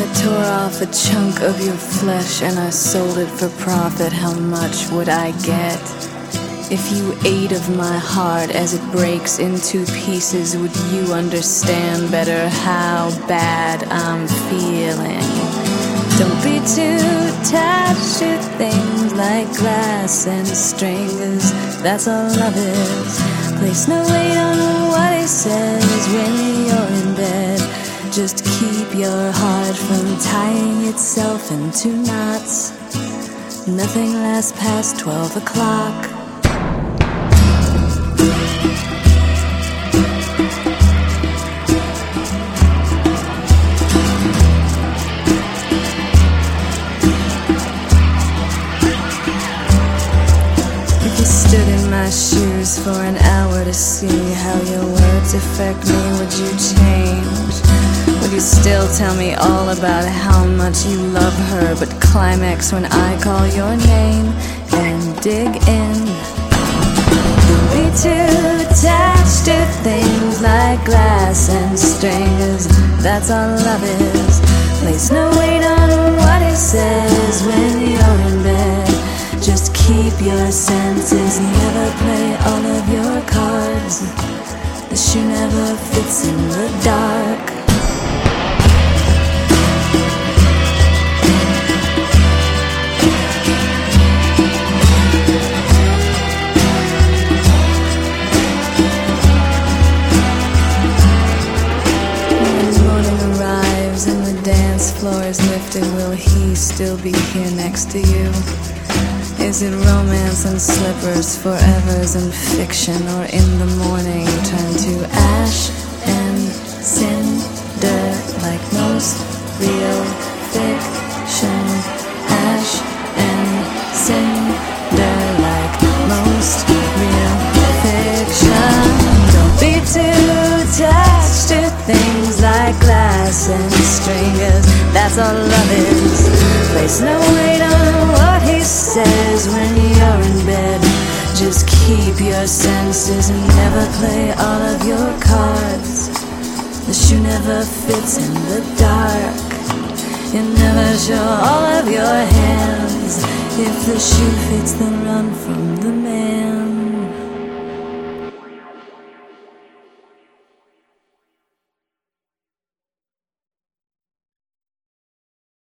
Tore off a chunk of your flesh and I sold it for profit. How much would I get? If you ate of my heart as it breaks into pieces, would you understand better how bad I'm feeling? Don't be too attached to things like glass and strings. That's all love is. Place no weight on what he says when you're in bed. Just keep your heart from tying itself into knots. Nothing lasts past 12 o'clock. If you stood in my shoes for an hour to see how your words affect me, would you change? Would you still tell me all about how much you love her, but climax when I call your name and dig in? Don't be too attached to things like glass and strings. That's all love is. Place no weight on what he says when you're in bed. Just keep your senses, never play all of your cards. The shoe never fits in the dark. Dance floor is lifted, will he still be here next to you? Is it romance and slippers, forevers and fiction, or in the morning turn to ash and cinder like most real fiction? Ash and cinder like most real fiction. Don't be too attached to things like glass and stringers. That's all love is. Place no weight on what he says when you're in bed. Just keep your senses and never play all of your cards. The shoe never fits in the dark. You never show all of your hands. If the shoe fits, then run from the man.